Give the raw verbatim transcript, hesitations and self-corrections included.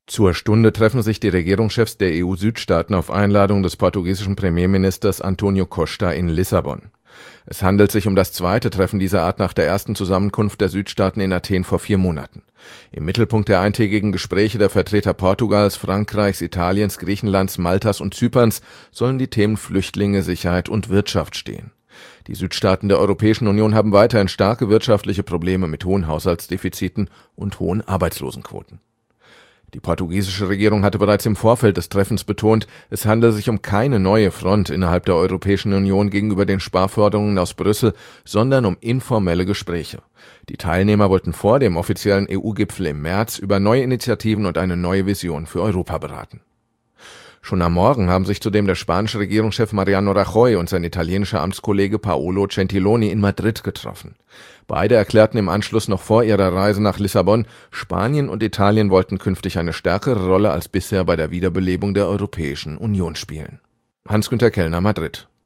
Zur Stunde treffen sich die Regierungschefs der E U-Südstaaten auf Einladung des portugiesischen Premierministers António Costa in Lissabon. Es handelt sich um das zweite Treffen dieser Art nach der ersten Zusammenkunft der Südstaaten in Athen vor vier Monaten. Im Mittelpunkt der eintägigen Gespräche der Vertreter Portugals, Frankreichs, Italiens, Griechenlands, Maltas und Zyperns sollen die Themen Flüchtlinge, Sicherheit und Wirtschaft stehen. Die Südstaaten der Europäischen Union haben weiterhin starke wirtschaftliche Probleme mit hohen Haushaltsdefiziten und hohen Arbeitslosenquoten. Die portugiesische Regierung hatte bereits im Vorfeld des Treffens betont, es handele sich um keine neue Front innerhalb der Europäischen Union gegenüber den Sparforderungen aus Brüssel, sondern um informelle Gespräche. Die Teilnehmer wollten vor dem offiziellen E U-Gipfel im März über neue Initiativen und eine neue Vision für Europa beraten. Schon am Morgen haben sich zudem der spanische Regierungschef Mariano Rajoy und sein italienischer Amtskollege Paolo Gentiloni in Madrid getroffen. Beide erklärten im Anschluss noch vor ihrer Reise nach Lissabon, Spanien und Italien wollten künftig eine stärkere Rolle als bisher bei der Wiederbelebung der Europäischen Union spielen. Hans-Günter Kellner, Madrid.